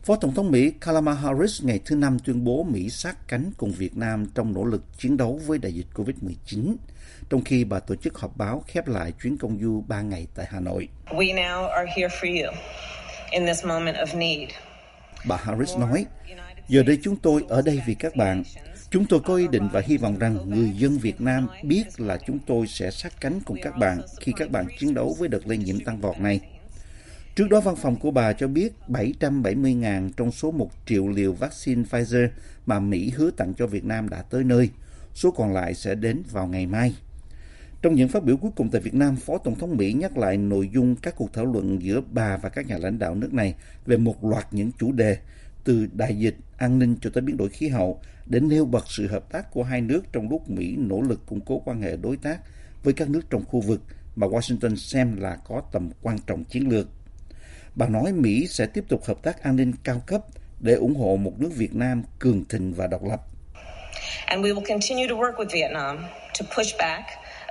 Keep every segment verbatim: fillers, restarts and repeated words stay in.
Phó Tổng thống Mỹ Kamala Harris ngày thứ Năm tuyên bố Mỹ sát cánh cùng Việt Nam trong nỗ lực chiến đấu với đại dịch covid mười chín, trong khi bà tổ chức họp báo khép lại chuyến công du ba ngày tại Hà Nội. We now are here for you in this moment of need. Bà Harris nói, giờ đây chúng tôi ở đây vì các bạn. Chúng tôi có ý định và hy vọng rằng người dân Việt Nam biết là chúng tôi sẽ sát cánh cùng các bạn khi các bạn chiến đấu với đợt lây nhiễm tăng vọt này. Trước đó, văn phòng của bà cho biết bảy trăm bảy mươi nghìn trong số một triệu liều vaccine Pfizer mà Mỹ hứa tặng cho Việt Nam đã tới nơi. Số còn lại sẽ đến vào ngày mai. Trong những phát biểu cuối cùng tại Việt Nam, Phó Tổng thống Mỹ nhắc lại nội dung các cuộc thảo luận giữa bà và các nhà lãnh đạo nước này về một loạt những chủ đề, từ đại dịch, an ninh cho tới biến đổi khí hậu, để nêu bật sự hợp tác của hai nước trong lúc Mỹ nỗ lực củng cố quan hệ đối tác với các nước trong khu vực mà Washington xem là có tầm quan trọng chiến lược. Bà nói Mỹ sẽ tiếp tục hợp tác an ninh cao cấp để ủng hộ một nước Việt Nam cường thịnh và độc lập. And we will continue to work with Vietnam to push back.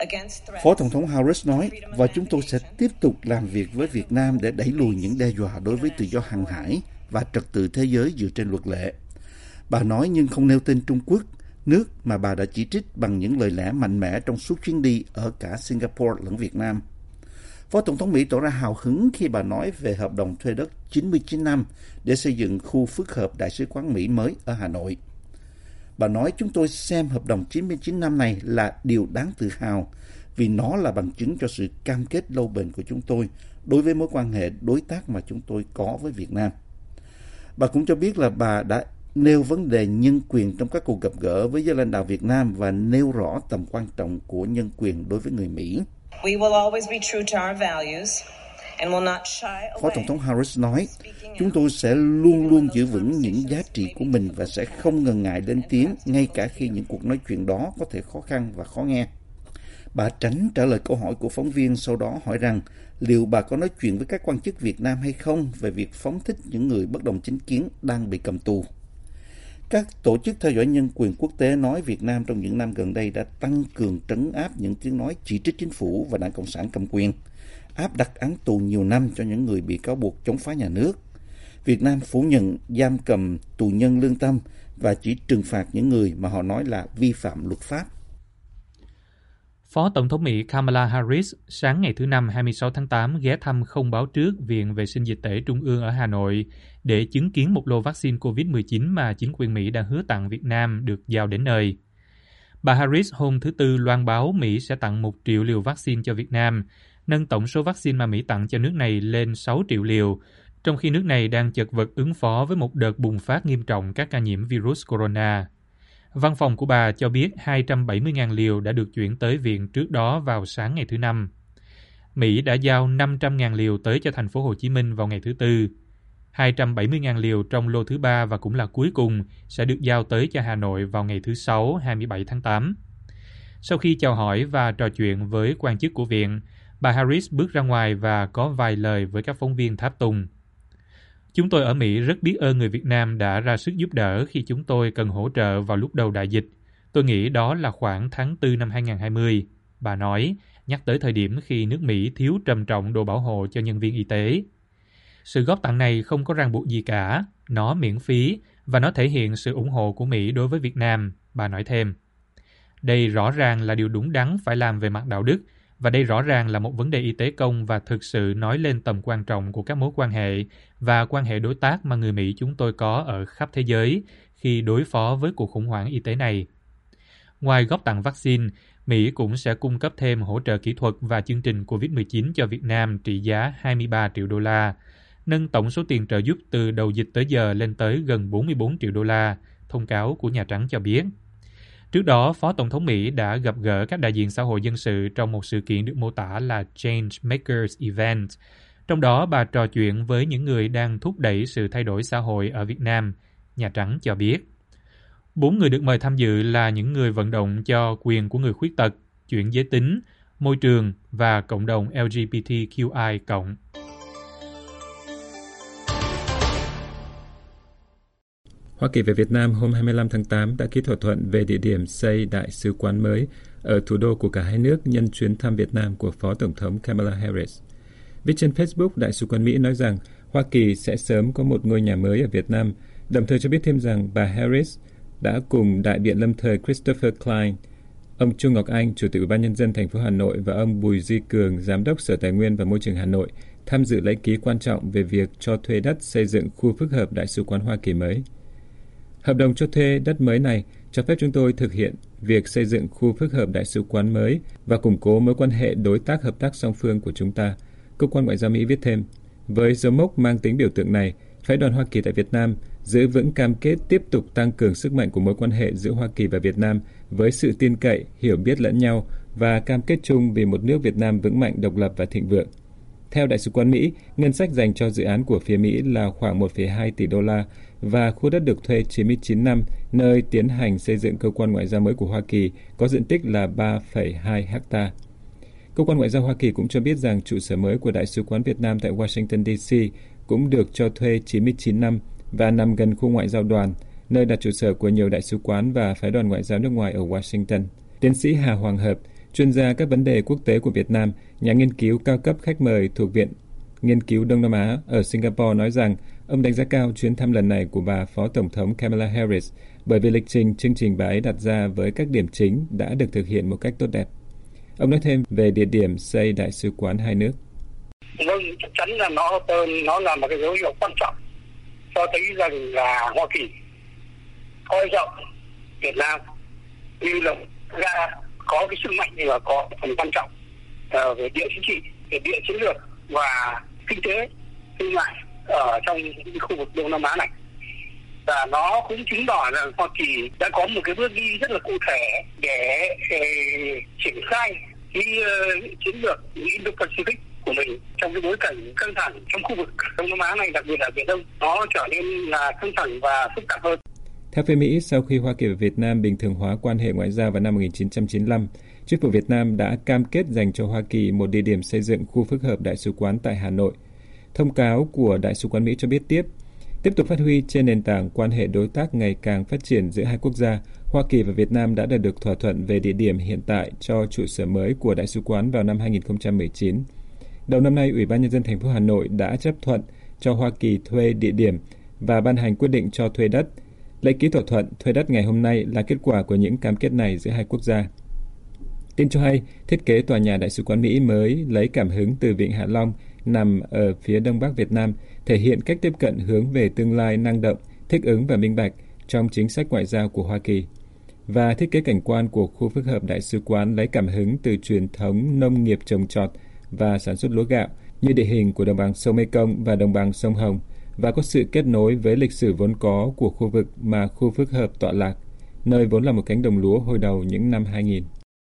Phó Tổng thống Harris nói, và chúng tôi sẽ tiếp tục làm việc với Việt Nam để đẩy lùi những đe dọa đối với tự do hàng hải và trật tự thế giới dựa trên luật lệ. Bà nói nhưng không nêu tên Trung Quốc, nước mà bà đã chỉ trích bằng những lời lẽ mạnh mẽ trong suốt chuyến đi ở cả Singapore lẫn Việt Nam. Phó Tổng thống Mỹ tỏ ra hào hứng khi bà nói về hợp đồng thuê đất chín mươi chín năm để xây dựng khu phức hợp Đại sứ quán Mỹ mới ở Hà Nội. Bà nói chúng tôi xem hợp đồng chín mươi chín năm này là điều đáng tự hào vì nó là bằng chứng cho sự cam kết lâu bền của chúng tôi đối với mối quan hệ đối tác mà chúng tôi có với Việt Nam. Bà cũng cho biết là bà đã nêu vấn đề nhân quyền trong các cuộc gặp gỡ với giới lãnh đạo Việt Nam và nêu rõ tầm quan trọng của nhân quyền đối với người Mỹ. We will always be true to our values and will not shy away. Phó Tổng thống Harris nói, chúng tôi sẽ luôn luôn giữ vững những giá trị của mình và sẽ không ngần ngại lên tiếng ngay cả khi những cuộc nói chuyện đó có thể khó khăn và khó nghe. Bà tránh trả lời câu hỏi của phóng viên, sau đó hỏi rằng liệu bà có nói chuyện với các quan chức Việt Nam hay không về việc phóng thích những người bất đồng chính kiến đang bị cầm tù. Các tổ chức theo dõi nhân quyền quốc tế nói Việt Nam trong những năm gần đây đã tăng cường trấn áp những tiếng nói chỉ trích chính phủ và Đảng Cộng sản cầm quyền, áp đặt án tù nhiều năm cho những người bị cáo buộc chống phá nhà nước. Việt Nam phủ nhận giam cầm tù nhân lương tâm và chỉ trừng phạt những người mà họ nói là vi phạm luật pháp. Phó Tổng thống Mỹ Kamala Harris sáng ngày thứ Năm hai mươi sáu tháng tám ghé thăm không báo trước Viện Vệ sinh Dịch tễ Trung ương ở Hà Nội để chứng kiến một lô vaccine covid mười chín mà chính quyền Mỹ đã hứa tặng Việt Nam được giao đến nơi. Bà Harris hôm thứ Tư loan báo Mỹ sẽ tặng một triệu liều vaccine cho Việt Nam, nâng tổng số vaccine mà Mỹ tặng cho nước này lên sáu triệu liều, trong khi nước này đang chật vật ứng phó với một đợt bùng phát nghiêm trọng các ca nhiễm virus corona. Văn phòng của bà cho biết hai trăm bảy mươi nghìn liều đã được chuyển tới viện trước đó vào sáng ngày thứ Năm. Mỹ đã giao năm trăm nghìn liều tới cho thành phố Hồ Chí Minh vào ngày thứ Tư. hai trăm bảy mươi nghìn liều trong lô thứ ba và cũng là cuối cùng sẽ được giao tới cho Hà Nội vào ngày thứ Sáu, hai mươi bảy tháng tám. Sau khi chào hỏi và trò chuyện với quan chức của viện, bà Harris bước ra ngoài và có vài lời với các phóng viên tháp tùng. Chúng tôi ở Mỹ rất biết ơn người Việt Nam đã ra sức giúp đỡ khi chúng tôi cần hỗ trợ vào lúc đầu đại dịch. Tôi nghĩ đó là khoảng tháng tư năm hai nghìn không trăm hai mươi, bà nói, nhắc tới thời điểm khi nước Mỹ thiếu trầm trọng đồ bảo hộ cho nhân viên y tế. Sự góp tặng này không có ràng buộc gì cả, nó miễn phí và nó thể hiện sự ủng hộ của Mỹ đối với Việt Nam, bà nói thêm. Đây rõ ràng là điều đúng đắn phải làm về mặt đạo đức, và đây rõ ràng là một vấn đề y tế công và thực sự nói lên tầm quan trọng của các mối quan hệ và quan hệ đối tác mà người Mỹ chúng tôi có ở khắp thế giới khi đối phó với cuộc khủng hoảng y tế này. Ngoài góp tặng vaccine, Mỹ cũng sẽ cung cấp thêm hỗ trợ kỹ thuật và chương trình covid mười chín cho Việt Nam trị giá hai mươi ba triệu đô la, nâng tổng số tiền trợ giúp từ đầu dịch tới giờ lên tới gần bốn mươi bốn triệu đô la, thông cáo của Nhà Trắng cho biết. Trước đó, Phó Tổng thống Mỹ đã gặp gỡ các đại diện xã hội dân sự trong một sự kiện được mô tả là Change Makers Event. Trong đó, bà trò chuyện với những người đang thúc đẩy sự thay đổi xã hội ở Việt Nam, Nhà Trắng cho biết. Bốn người được mời tham dự là những người vận động cho quyền của người khuyết tật, chuyển giới tính, môi trường và cộng đồng L G B T Q I cộng. Hoa Kỳ về Việt Nam hôm hai mươi lăm tháng tám đã ký thỏa thuận về địa điểm xây đại sứ quán mới ở thủ đô của cả hai nước nhân chuyến thăm Việt Nam của Phó Tổng thống Kamala Harris. Viết trên Facebook, Đại sứ quán Mỹ nói rằng Hoa Kỳ sẽ sớm có một ngôi nhà mới ở Việt Nam, đồng thời cho biết thêm rằng bà Harris đã cùng đại biện lâm thời Christopher Klein, ông Chu Ngọc Anh, Chủ tịch Ủy ban Nhân dân thành phố Hà Nội và ông Bùi Duy Cường, Giám đốc Sở Tài nguyên và Môi trường Hà Nội tham dự lễ ký quan trọng về việc cho thuê đất xây dựng khu phức hợp Đại sứ quán Hoa Kỳ mới. Hợp đồng cho thuê đất mới này cho phép chúng tôi thực hiện việc xây dựng khu phức hợp Đại sứ quán mới và củng cố mối quan hệ đối tác hợp tác song phương của chúng ta, Cơ quan Ngoại giao Mỹ viết thêm. Với dấu mốc mang tính biểu tượng này, Phái đoàn Hoa Kỳ tại Việt Nam giữ vững cam kết tiếp tục tăng cường sức mạnh của mối quan hệ giữa Hoa Kỳ và Việt Nam với sự tin cậy, hiểu biết lẫn nhau và cam kết chung vì một nước Việt Nam vững mạnh, độc lập và thịnh vượng. Theo Đại sứ quán Mỹ, ngân sách dành cho dự án của phía Mỹ là khoảng một phẩy hai tỷ đô la và khu đất được thuê chín mươi chín năm nơi tiến hành xây dựng cơ quan ngoại giao mới của Hoa Kỳ có diện tích là ba phẩy hai ha. Cơ quan Ngoại giao Hoa Kỳ cũng cho biết rằng trụ sở mới của Đại sứ quán Việt Nam tại Washington, D C cũng được cho thuê chín mươi chín năm và nằm gần khu ngoại giao đoàn, nơi đặt trụ sở của nhiều đại sứ quán và phái đoàn ngoại giao nước ngoài ở Washington. Tiến sĩ Hà Hoàng Hợp, chuyên gia các vấn đề quốc tế của Việt Nam, nhà nghiên cứu cao cấp khách mời thuộc Viện Nghiên cứu Đông Nam Á ở Singapore nói rằng ông đánh giá cao chuyến thăm lần này của bà Phó Tổng thống Kamala Harris bởi vì lịch trình chương trình bà ấy đặt ra với các điểm chính đã được thực hiện một cách tốt đẹp. Ông nói thêm về địa điểm xây đại sứ quán hai nước. Vâng, chắc chắn là nó nó là một cái dấu hiệu quan trọng cho thấy rằng là Hoa Kỳ coi trọng Việt Nam như là ra có cái sức mạnh và có phần quan trọng uh, về địa chính trị, về địa chiến lược và kinh tế, thương mại ở trong cái khu vực Đông Nam Á này. Và nó cũng chứng tỏ rằng Hoa Kỳ đã có một cái bước đi rất là cụ thể để uh, triển khai cái uh, chiến lược Indo-Pacific của mình trong cái bối cảnh căng thẳng trong khu vực Đông Nam Á này, đặc biệt là Biển Đông, nó trở nên là căng thẳng và phức tạp hơn. Theo phía Mỹ, sau khi Hoa Kỳ và Việt Nam bình thường hóa quan hệ ngoại giao vào năm một nghìn chín trăm chín mươi lăm, chính phủ Việt Nam đã cam kết dành cho Hoa Kỳ một địa điểm xây dựng khu phức hợp đại sứ quán tại Hà Nội. Thông cáo của Đại sứ quán Mỹ cho biết tiếp, tiếp tục phát huy trên nền tảng quan hệ đối tác ngày càng phát triển giữa hai quốc gia, Hoa Kỳ và Việt Nam đã đạt được thỏa thuận về địa điểm hiện tại cho trụ sở mới của đại sứ quán vào năm hai nghìn không trăm mười chín. Đầu năm nay, Ủy ban Nhân dân thành phố Hà Nội đã chấp thuận cho Hoa Kỳ thuê địa điểm và ban hành quyết định cho thuê đất. Lễ ký thỏa thuận thuê đất ngày hôm nay là kết quả của những cam kết này giữa hai quốc gia. Tin cho hay, thiết kế tòa nhà đại sứ quán Mỹ mới lấy cảm hứng từ Vịnh Hạ Long nằm ở phía đông bắc Việt Nam, thể hiện cách tiếp cận hướng về tương lai năng động, thích ứng và minh bạch trong chính sách ngoại giao của Hoa Kỳ. Và thiết kế cảnh quan của khu phức hợp đại sứ quán lấy cảm hứng từ truyền thống nông nghiệp trồng trọt và sản xuất lúa gạo như địa hình của đồng bằng sông Mekong và đồng bằng sông Hồng, và có sự kết nối với lịch sử vốn có của khu vực mà khu phức hợp tọa lạc, nơi vốn là một cánh đồng lúa hồi đầu những năm hai nghìn.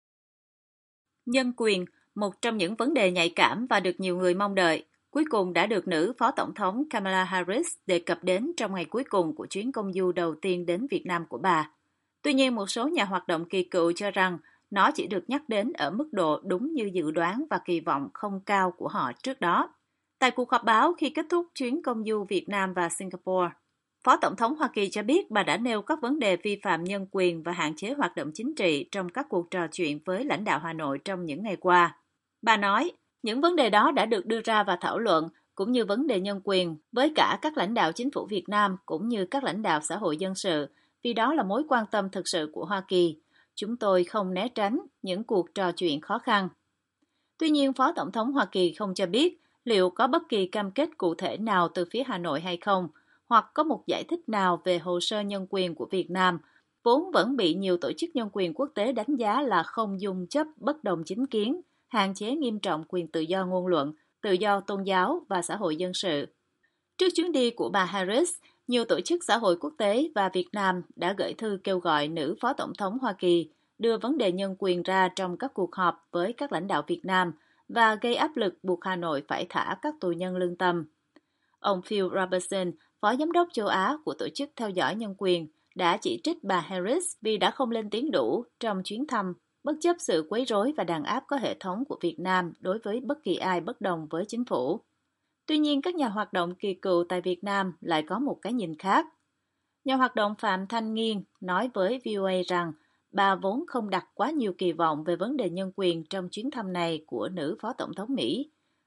Nhân quyền, một trong những vấn đề nhạy cảm và được nhiều người mong đợi, cuối cùng đã được nữ Phó Tổng thống Kamala Harris đề cập đến trong ngày cuối cùng của chuyến công du đầu tiên đến Việt Nam của bà. Tuy nhiên, một số nhà hoạt động kỳ cựu cho rằng nó chỉ được nhắc đến ở mức độ đúng như dự đoán và kỳ vọng không cao của họ trước đó. Tại cuộc họp báo khi kết thúc chuyến công du Việt Nam và Singapore, Phó Tổng thống Hoa Kỳ cho biết bà đã nêu các vấn đề vi phạm nhân quyền và hạn chế hoạt động chính trị trong các cuộc trò chuyện với lãnh đạo Hà Nội trong những ngày qua. Bà nói, những vấn đề đó đã được đưa ra và thảo luận, cũng như vấn đề nhân quyền, với cả các lãnh đạo chính phủ Việt Nam cũng như các lãnh đạo xã hội dân sự, vì đó là mối quan tâm thực sự của Hoa Kỳ. Chúng tôi không né tránh những cuộc trò chuyện khó khăn. Tuy nhiên, Phó Tổng thống Hoa Kỳ không cho biết liệu có bất kỳ cam kết cụ thể nào từ phía Hà Nội hay không, hoặc có một giải thích nào về hồ sơ nhân quyền của Việt Nam, vốn vẫn bị nhiều tổ chức nhân quyền quốc tế đánh giá là không dung chấp bất đồng chính kiến, hạn chế nghiêm trọng quyền tự do ngôn luận, tự do tôn giáo và xã hội dân sự. Trước chuyến đi của bà Harris, nhiều tổ chức xã hội quốc tế và Việt Nam đã gửi thư kêu gọi nữ Phó Tổng thống Hoa Kỳ đưa vấn đề nhân quyền ra trong các cuộc họp với các lãnh đạo Việt Nam và gây áp lực buộc Hà Nội phải thả các tù nhân lương tâm. Ông Phil Robertson, Phó Giám đốc châu Á của Tổ chức Theo dõi Nhân quyền, đã chỉ trích bà Harris vì đã không lên tiếng đủ trong chuyến thăm, bất chấp sự quấy rối và đàn áp có hệ thống của Việt Nam đối với bất kỳ ai bất đồng với chính phủ. Tuy nhiên, các nhà hoạt động kỳ cựu tại Việt Nam lại có một cái nhìn khác. Nhà hoạt động Phạm Thanh Nghiên nói với vê o a rằng bà vốn không đặt quá nhiều kỳ vọng về vấn đề nhân quyền trong chuyến thăm này của nữ Phó Tổng thống Mỹ.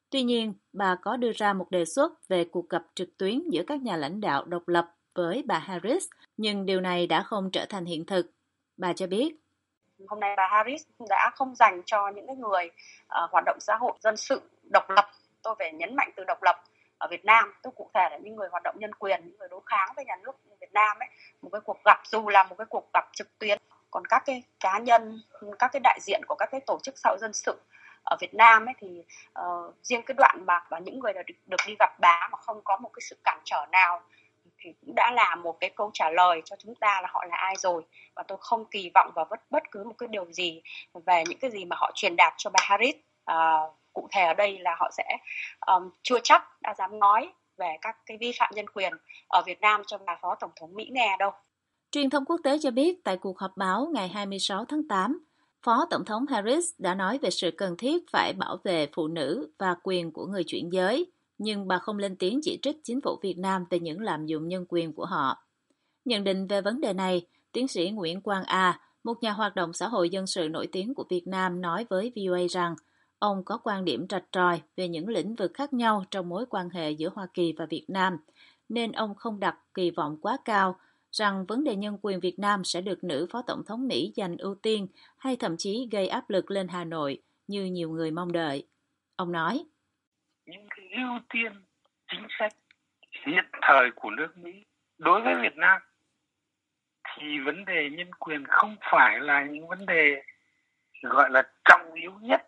Tuy nhiên, bà có đưa ra một đề xuất về cuộc gặp trực tuyến giữa các nhà lãnh đạo độc lập với bà Harris, nhưng điều này đã không trở thành hiện thực. Bà cho biết, hôm nay bà Harris đã không dành cho những người uh, hoạt động xã hội dân sự độc lập. Tôi phải nhấn mạnh từ độc lập ở Việt Nam, tôi cụ thể là những người hoạt động nhân quyền, những người đối kháng với nhà nước Việt Nam ấy, một cái cuộc gặp dù là một cái cuộc gặp trực tuyến. Còn các cái cá nhân, các cái đại diện của các cái tổ chức xã hội dân sự ở Việt Nam ấy thì uh, riêng cái đoạn mà và những người được, được đi gặp bà mà không có một cái sự cản trở nào thì cũng đã là một cái câu trả lời cho chúng ta là họ là ai rồi. Và tôi không kỳ vọng vào bất, bất cứ một cái điều gì về những cái gì mà họ truyền đạt cho bà Harris. Uh, cụ thể ở đây là họ sẽ um, chưa chắc đã dám nói về các cái vi phạm nhân quyền ở Việt Nam cho bà Phó Tổng thống Mỹ nghe đâu. Truyền thông quốc tế cho biết tại cuộc họp báo ngày hai mươi sáu tháng tám, Phó Tổng thống Harris đã nói về sự cần thiết phải bảo vệ phụ nữ và quyền của người chuyển giới, nhưng bà không lên tiếng chỉ trích chính phủ Việt Nam về những lạm dụng nhân quyền của họ. Nhận định về vấn đề này, tiến sĩ Nguyễn Quang A, một nhà hoạt động xã hội dân sự nổi tiếng của Việt Nam nói với vê o a rằng ông có quan điểm rạch ròi về những lĩnh vực khác nhau trong mối quan hệ giữa Hoa Kỳ và Việt Nam, nên ông không đặt kỳ vọng quá cao rằng vấn đề nhân quyền Việt Nam sẽ được nữ Phó Tổng thống Mỹ giành ưu tiên hay thậm chí gây áp lực lên Hà Nội như nhiều người mong đợi. Ông nói, những cái ưu tiên chính sách hiện thời của nước Mỹ đối với Việt Nam thì vấn đề nhân quyền không phải là những vấn đề gọi là trọng yếu nhất.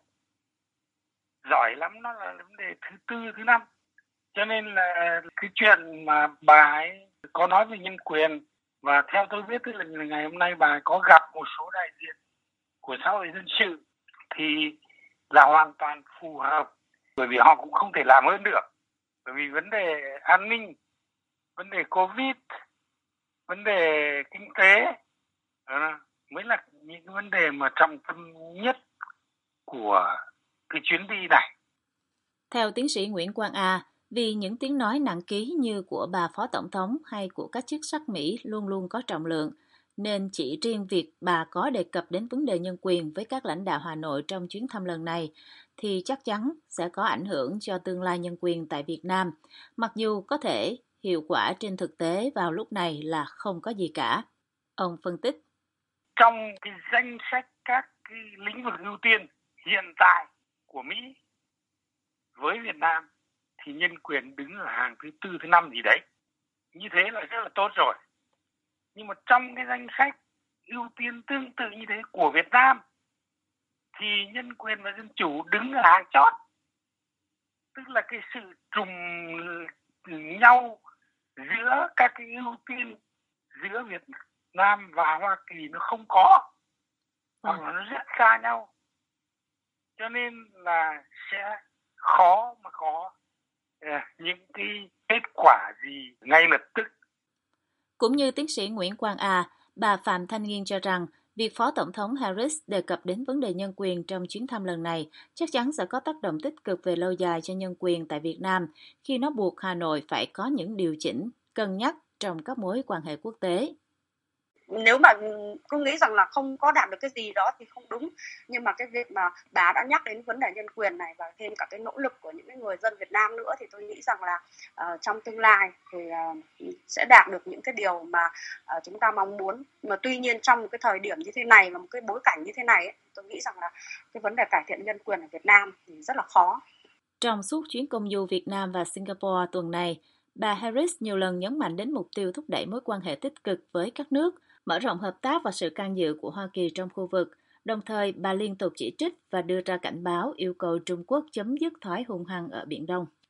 Giỏi lắm nó là vấn đề thứ tư, thứ năm. Cho nên là cái chuyện mà bà ấy có nói về nhân quyền, và theo tôi biết tức là ngày hôm nay bà ấy có gặp một số đại diện của xã hội dân sự thì là hoàn toàn phù hợp, bởi vì họ cũng không thể làm hơn được. Bởi vì vấn đề an ninh, vấn đề Covid, vấn đề kinh tế đó mới là những cái vấn đề mà trọng tâm nhất của cái chuyến đi này. Theo tiến sĩ Nguyễn Quang A, vì những tiếng nói nặng ký như của bà Phó Tổng thống hay của các chức sắc Mỹ luôn luôn có trọng lượng, nên chỉ riêng việc bà có đề cập đến vấn đề nhân quyền với các lãnh đạo Hà Nội trong chuyến thăm lần này thì chắc chắn sẽ có ảnh hưởng cho tương lai nhân quyền tại Việt Nam, mặc dù có thể hiệu quả trên thực tế vào lúc này là không có gì cả. Ông phân tích. Trong cái danh sách các cái lĩnh vực ưu tiên hiện tại của Mỹ với Việt Nam thì nhân quyền đứng ở hàng thứ tư, thứ năm gì đấy. Như thế là rất là tốt rồi. Nhưng mà trong cái danh sách ưu tiên tương tự như thế của Việt Nam thì nhân quyền và dân chủ đứng ở hàng chót. Tức là cái sự trùng nhau giữa các cái ưu tiên giữa Việt Nam và Hoa Kỳ nó không có, hoặc là nó rất xa nhau. Cho nên là sẽ khó mà có những cái kết quả gì ngay lập tức. Cũng như tiến sĩ Nguyễn Quang A, bà Phạm Thanh Nghiên cho rằng việc Phó Tổng thống Harris đề cập đến vấn đề nhân quyền trong chuyến thăm lần này chắc chắn sẽ có tác động tích cực về lâu dài cho nhân quyền tại Việt Nam khi nó buộc Hà Nội phải có những điều chỉnh, cân nhắc trong các mối quan hệ quốc tế. Nếu mà cứ nghĩ rằng là không có đạt được cái gì đó thì không đúng. Nhưng mà cái việc mà bà đã nhắc đến vấn đề nhân quyền này và thêm cả cái nỗ lực của những người dân Việt Nam nữa thì tôi nghĩ rằng là uh, trong tương lai thì uh, sẽ đạt được những cái điều mà uh, chúng ta mong muốn. Mà tuy nhiên trong một cái thời điểm như thế này và một cái bối cảnh như thế này ấy, tôi nghĩ rằng là cái vấn đề cải thiện nhân quyền ở Việt Nam thì rất là khó. Trong suốt chuyến công du Việt Nam và Singapore tuần này, bà Harris nhiều lần nhấn mạnh đến mục tiêu thúc đẩy mối quan hệ tích cực với các nước, mở rộng hợp tác và sự can dự của Hoa Kỳ trong khu vực. Đồng thời, bà liên tục chỉ trích và đưa ra cảnh báo yêu cầu Trung Quốc chấm dứt thói hung hăng ở Biển Đông.